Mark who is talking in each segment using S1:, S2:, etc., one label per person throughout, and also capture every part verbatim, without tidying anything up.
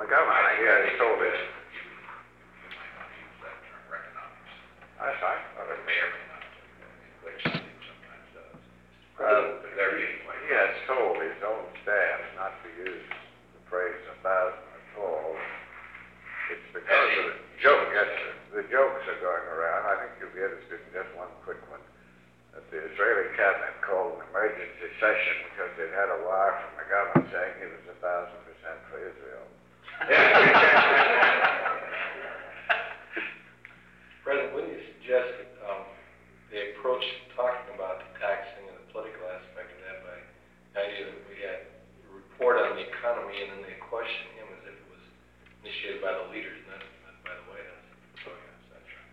S1: government, I hear it's told it.
S2: You might not use that term, economics.
S1: That's right.
S2: It may or may not, which I think sometimes does.
S1: Uh,
S2: But they're being quite.
S1: He has told his own staff not to use the phrase a thousand at all. It's because of the joke, yes, the jokes are going around. I think you'll be interested in just one quick one. That the Israeli cabinet called an emergency session because they'd had a wire from the government saying he was a thousand percent for Israel.
S3: President, wouldn't you suggest that um, they approach talking about the taxing and the political aspect of that by the idea that we had a report on the economy and then they question him as if it was initiated by the leaders, not, not by the White House?
S2: Oh, yes, that's right.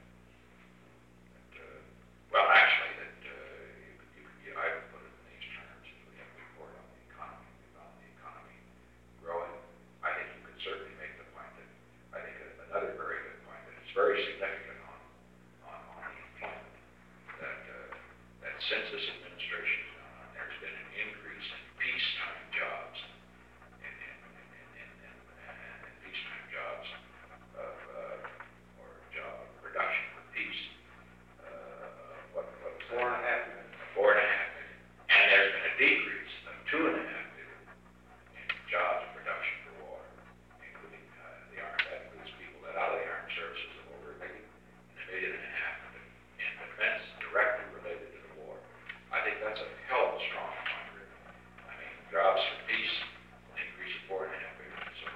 S2: But, uh, well, actually, that uh, you could, you could, you, I would put it in these terms. If we have a report on the economy, about the economy growing, I think you could certainly make the point that, I think another very good point, that it's very significant on, on, on the employment, that, uh, that since this administration has gone on, there's been an increase in peacetime jobs, in, in, in, in, in, in, in peacetime jobs of, uh, or job production for peace, uh, what, what was that?
S4: Four and a half million.
S2: Four and a half million. And there's been a decrease of two and a half million in jobs production for war, including uh, the armed, that includes people that out of the armed services of over a million, and a million and a half in defense directly related to the war. I think that's a hell of a strong point, really. I mean, jobs for peace, increase of four and a half million. So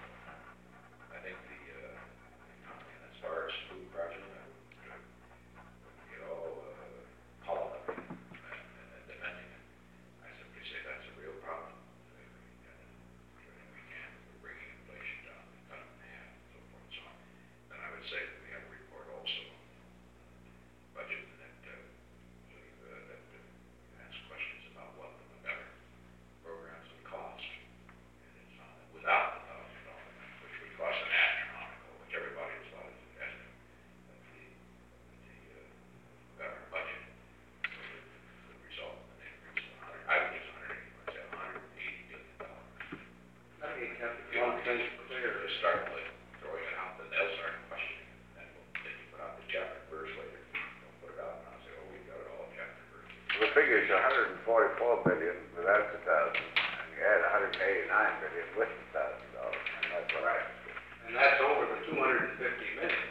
S2: I think the, uh, economy, as far as food project, I would, uh, get all, uh, hollow up and, and defending it. I simply say that's a real problem. We can, we can, we're bringing inflation down, cut it in half, and so forth and so on. Then I would say that we have a report also on budget that, uh, uh, that uh, asks questions about what the McGovern programs would cost. And it's on, without the thousand dollars, which would cost an astronomical, which everybody has thought is an estimate of the, the, uh, McGovern budget would, would result in an increase of one hundred, I would use one hundred eighty, let's say one hundred eighty billion dollars.
S4: Let me have
S2: If you
S4: one
S2: want
S4: thing
S2: to
S4: clear.
S2: just start like throwing it out, then they'll start questioning it, and we'll, then you put out the chapter and verse later. Don't put it out and I'll say, oh, we've got it all chapter and verse.
S1: The figure's one hundred forty-four billion without the thousand, and you add one hundred eighty-nine billion with the thousand dollars, and that's what I understood.
S4: And that's over the two hundred fifty million,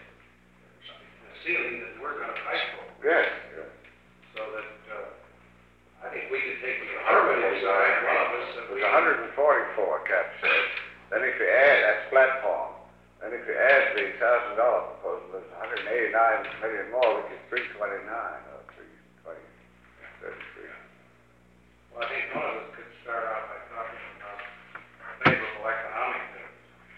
S4: the ceiling that we're gonna fight for.
S1: Yes, yes.
S4: So that, uh, I think we could take the conservative side, one of us,
S1: It
S4: if
S1: was
S4: we.
S1: one hundred forty-four, Cap said. Then if you add, that's platform. Then if you add the thousand dollar proposal, it's one hundred eighty-nine million more, which is three twenty-nine, or three twenty, thirty-three.
S4: Well, I think one of us could start out by talking about favorable economic news.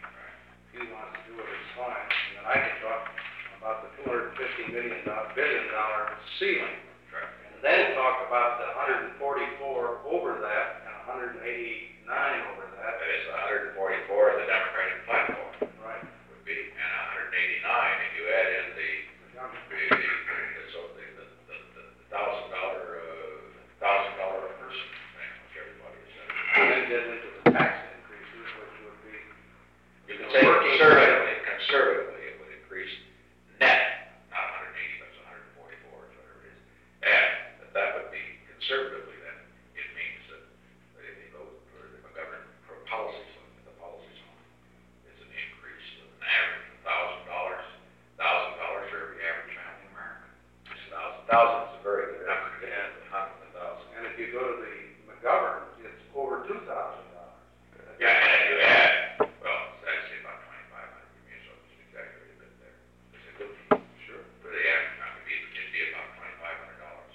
S4: If he wants to do it, it's fine. And then I can talk about the two hundred fifty million dollar, billion dollar ceiling.
S2: Right.
S4: And then talk about the one hundred forty-four over that and one hundred eighty-nine over that.
S2: That is one hundred forty-four, the Democratic platform
S4: Right.
S2: would be, and one hundred eighty-nine if you add in the, the, the, the, so the, the, the, the thousand dollar, uh, thousand dollar a person thing, which everybody has said.
S4: And then get into the tax increases, which would be.
S2: You can say conservatively, conservatively, it would increase net, not one hundred eighty, but it's one hundred forty-four, or whatever it is. And that, that would be conservatively, then it means that if you vote for the McGovern for policy zone, the policy zone is an increase of an average of thousand dollars, thousand dollars for every average family in America. Thousand, thousand is a very good number to have, a hundred, a thousand.
S4: And if you go to the McGovern, it's over two thousand dollars.
S2: Yeah, and if you add, well, I'd say about twenty-five hundred, give me a sort of exaggerated bit there. It's a good, sure, for the average family, it'd be, it'd be about twenty-five hundred dollars.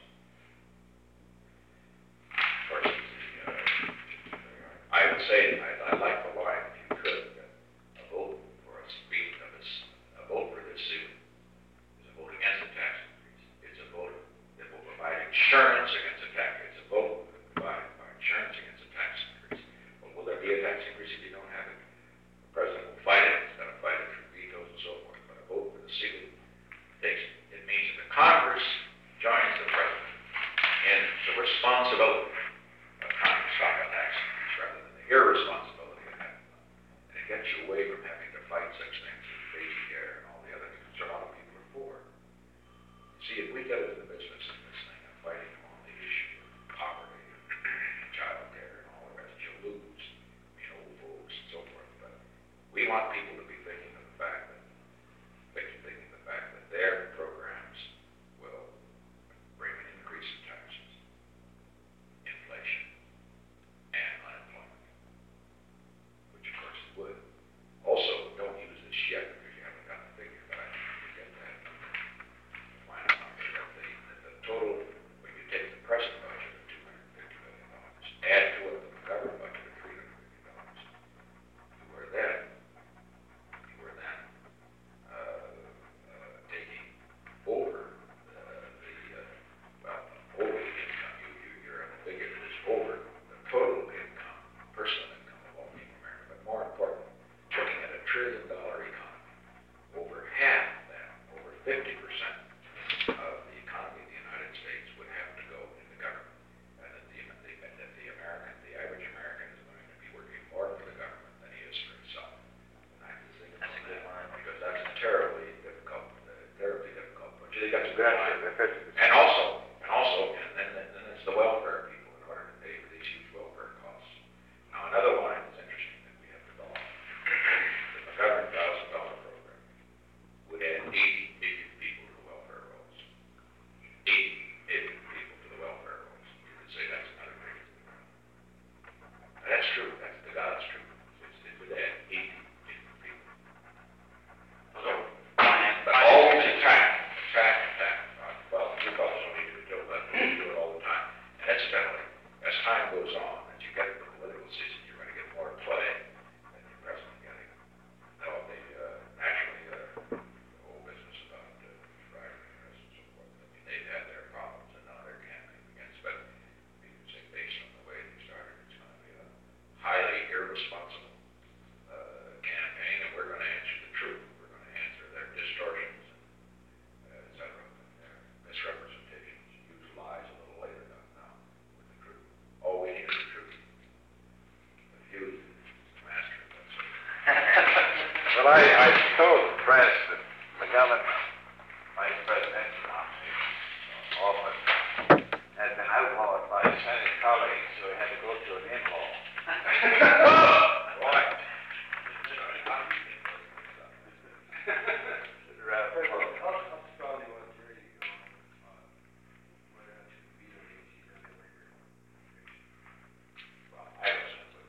S2: Of course, the, uh, I would say, I'd, I'd like the line, if you could, that a vote for a speed of this, a vote for this suit is a vote against the tax increase. It's a vote that will provide insurance against a tax, it's a vote that will provide insurance against a tax increase. Well, will there be a tax increase if you don't have it? The president will fight it, he's going to fight it through vetoes and so forth, but a vote for the ceiling takes, it means that the Congress joins the president in the responsibility of trying to stop a tax increase rather than the irresponsibility of having one. And it gets you away from having to fight fight such things as basic care and all the other things that a lot of people are for. See, if we get into the business of this thing and fighting on the issue of poverty, and child care and all the rest, you'll lose, you know, old folks and so forth. But we want people to be thinking of the fact that, thinking of the fact that their programs will bring an increase in taxes, inflation, and unemployment, which of course it would. Also, don't use this yet because you haven't got the figure, but I think you get that. Find out that the, that the total, when you take the present budget of two hundred fifty million dollars, add to it the government budget of three hundred fifty dollars, you were then, you were then uh, uh, taking over uh, the, uh, well, over the income. You, you, you're at a figure that is over the total income, personal income of all people in America, but more important, looking at a trillion dollar economy, over half that, over fifty percent of the economy of the United States would have to go into government. And that the, the, that the American, the average American is going to be working more for the government than he is for himself. And I have to think about that, because that's terribly difficult, uh, terribly difficult. But you think that's a good line. And also, and also, and then, then it's the welfare people in order to pay for these huge welfare costs. Now, another line is interesting that we have developed. The McGovern thousand dollar program would add eighty million people to the welfare rolls. Eighty million people to the welfare rolls. You could say that's another big. And that's true. That's the God's truth. It's, it would add eighty million people. So, but always attack, attack, attack. Uh, well, you fellows don't need to do it, but we do it all the time. And incidentally, as time goes on, as you get into the political season, you're going to get more play than you're presently getting. Now, the, uh, naturally, uh, the whole business about, uh, driving interests and so forth, I mean, they've had their problems and now they're campaigning against, but you can say based on the way they started, it's going to be a highly irresponsible, uh, campaign, and we're going to answer the truth. We're going to answer their distortions, and, uh, et cetera, and their misrepresentations, use lies a little later than now with the truth. All we need is the truth. The truth is the master of that.
S1: Well, I, I told the press that McGovern, vice presidential nominee, office, had been outlawed by his Senate colleagues, so he had to go to an in-law. Right.
S3: How strong do you want to hear you on whether or not you veto the A T W labor?
S2: Well, I don't simply,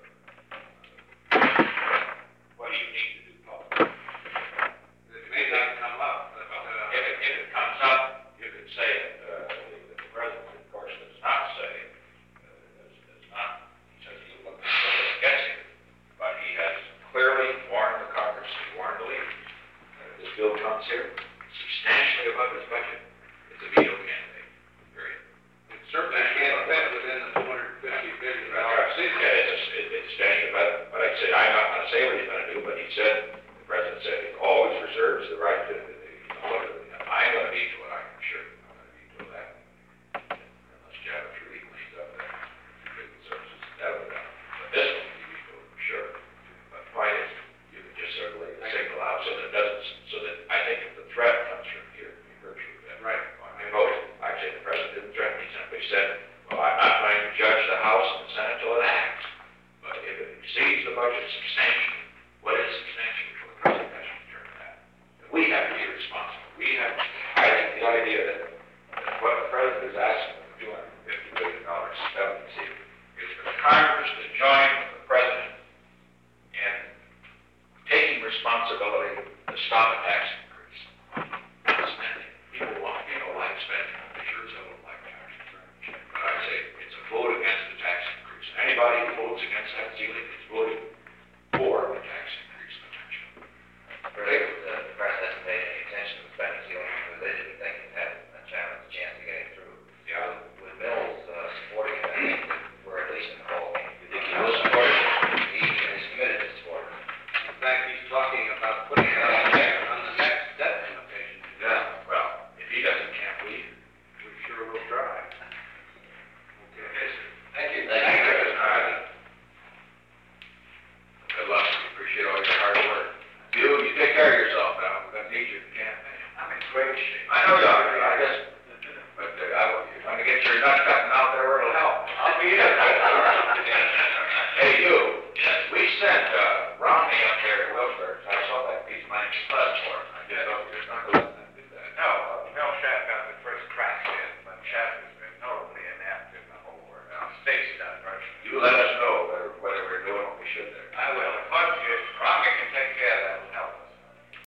S2: uh, what do you need to do publicly?
S4: It may not come up, but, uh,
S2: If it, if it comes up, you could say it, uh, the, the president, of course, does not say, uh, does, does not, he says he will look against it, but he has clearly warned the Congress, he warned the leaders. Uh, this bill comes here substantially above his budget, it's a veto candidate, period.
S4: it certainly can't fit within the two hundred fifty billion dollars.
S2: Yeah, it's, it, it's standing about, but I said, I'm not gonna say what he's gonna do, but he said, the president said, he always reserves the right to, you know, whatever, I'm gonna veto it, I can sure, I'm gonna veto that. Unless you have it really cleaned up there, legal services, that would, uh, but this one will be vetoed for sure. But the point is, you can just circulate the signal out so that it doesn't, so that, I think if the threat comes from here, in virtue of that.
S4: Right.
S2: On my vote, I say the president didn't threaten, he simply said, well, I'm not going to judge the House and the Senate till it acts. But if it exceeds the budget substantially, what is substantial for the president has to determine that. We have to be responsible. We have, I think the idea that, that what the president is asking for two hundred fifty billion dollars is for the Congress to join with the president in taking responsibility to stop